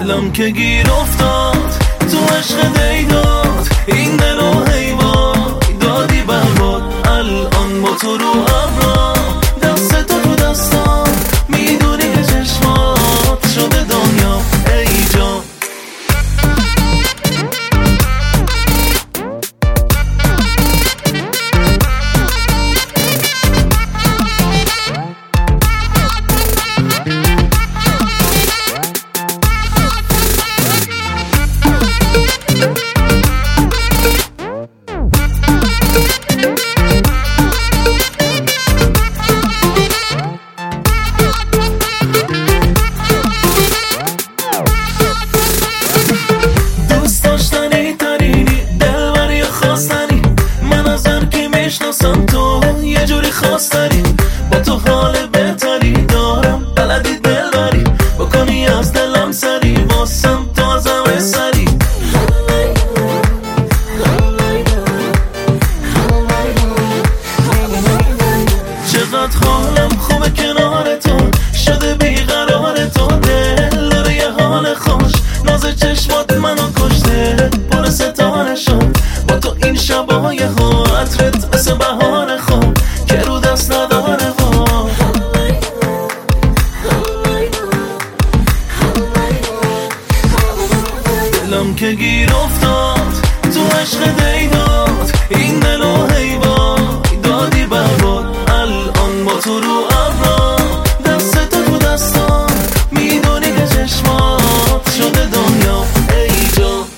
دلم که گیر افتاد تو عشق دیداد، این دل و حیوان دادی برباد. الان با تو رو ابرا، دست تو دستام، میدونی که چشمات شده دنیا ای جان. تو یه جوری خواستنی، با تو حال بهتری دارم، بلدی دل بری بکنی از دلم سری، واسم تو ازم سری. چقدر حالم خوبه کنار تو، شده بیقرار تو، دل داره یه حال خوش، ناز چشمات منو کشته، پر ستاره شد با تو این شبای ها، عطرت مثل بهار خوب که رو دست نداره ها. دلم که گیر افتاد تو عشق دیداد، این دل و حیوان دادی برباد. الان با تو رو ابرا، دست تو دستام، میدونی که چشمات شده دنیا ای جان.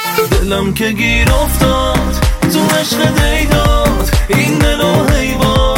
دلم که گیر افتاد تو عشق دیداد، این دل و حیوان